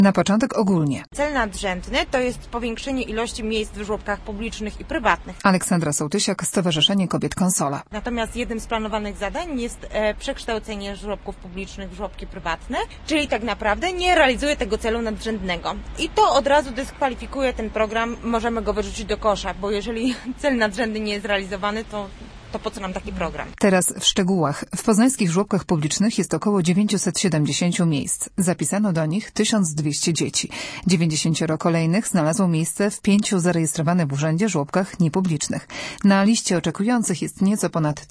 Na początek ogólnie. Cel nadrzędny to jest powiększenie ilości miejsc w żłobkach publicznych i prywatnych. Aleksandra Sołtysiak, Stowarzyszenie Kobiet Konsola. Natomiast jednym z planowanych zadań jest przekształcenie żłobków publicznych w żłobki prywatne, czyli tak naprawdę nie realizuje tego celu nadrzędnego. I to od razu dyskwalifikuje ten program, możemy go wyrzucić do kosza, bo jeżeli cel nadrzędny nie jest realizowany, to po co nam taki program? Teraz w szczegółach. W poznańskich żłobkach publicznych jest około 970 miejsc. Zapisano do nich 1200 dzieci. 90 kolejnych znalazło miejsce w 5 zarejestrowanych w urzędzie żłobkach niepublicznych. Na liście oczekujących jest nieco ponad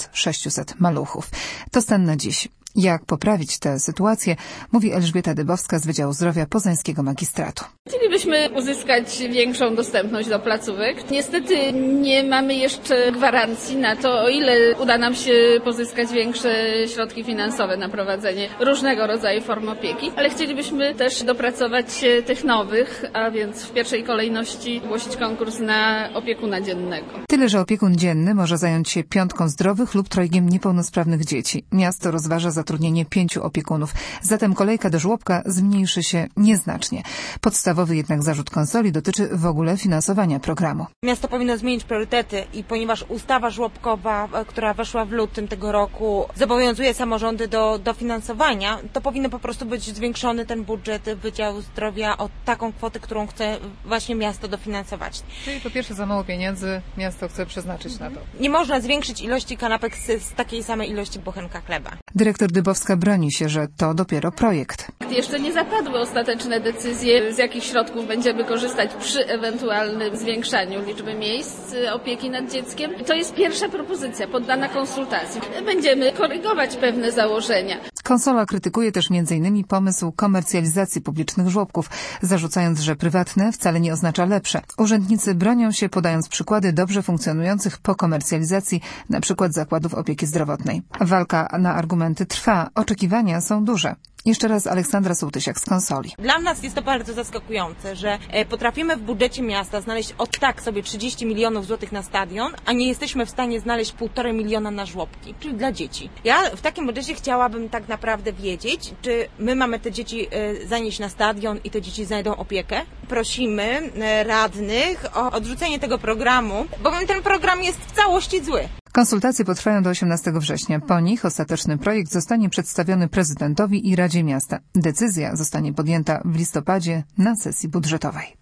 1600 maluchów. To stan na dziś. Jak poprawić tę sytuację, mówi Elżbieta Dybowska z Wydziału Zdrowia Poznańskiego Magistratu. Chcielibyśmy uzyskać większą dostępność do placówek. Niestety nie mamy jeszcze gwarancji na to, o ile uda nam się pozyskać większe środki finansowe na prowadzenie różnego rodzaju form opieki, ale chcielibyśmy też dopracować tych nowych, a więc w pierwszej kolejności ogłosić konkurs na opiekuna dziennego. Tyle, że opiekun dzienny może zająć się 5 zdrowych lub 3 niepełnosprawnych dzieci. Miasto rozważa zatrudnienie 5 opiekunów. Zatem kolejka do żłobka zmniejszy się nieznacznie. Podstawowy jednak zarzut konsoli dotyczy w ogóle finansowania programu. Miasto powinno zmienić priorytety i ponieważ ustawa żłobkowa, która weszła w lutym tego roku, zobowiązuje samorządy do dofinansowania, to powinno po prostu być zwiększony ten budżet Wydziału Zdrowia o taką kwotę, którą chce właśnie miasto dofinansować. Czyli po pierwsze za mało pieniędzy miasto chce przeznaczyć na to. Nie można zwiększyć ilości kanapek z takiej samej ilości bochenka chleba. Dyrektor Dybowska broni się, że to dopiero projekt. Jeszcze nie zapadły ostateczne decyzje, z jakich środków będziemy korzystać przy ewentualnym zwiększaniu liczby miejsc opieki nad dzieckiem. To jest pierwsza propozycja poddana konsultacji. Będziemy korygować pewne założenia. Konsola krytykuje też m.in. pomysł komercjalizacji publicznych żłobków, zarzucając, że prywatne wcale nie oznacza lepsze. Urzędnicy bronią się, podając przykłady dobrze funkcjonujących po komercjalizacji, na przykład zakładów opieki zdrowotnej. Walka na argumenty trwa, oczekiwania są duże. Jeszcze raz Aleksandra Sołtysiak z Konsoli. Dla nas jest to bardzo zaskakujące, że potrafimy w budżecie miasta znaleźć od tak sobie 30 milionów złotych na stadion, a nie jesteśmy w stanie znaleźć 1,5 miliona na żłobki, czyli dla dzieci. Ja w takim budżecie chciałabym tak naprawdę wiedzieć, czy my mamy te dzieci zanieść na stadion i te dzieci znajdą opiekę. Prosimy radnych o odrzucenie tego programu, bowiem ten program jest w całości zły. Konsultacje potrwają do 18 września. Po nich ostateczny projekt zostanie przedstawiony prezydentowi i Radzie Miasta. Decyzja zostanie podjęta w listopadzie na sesji budżetowej.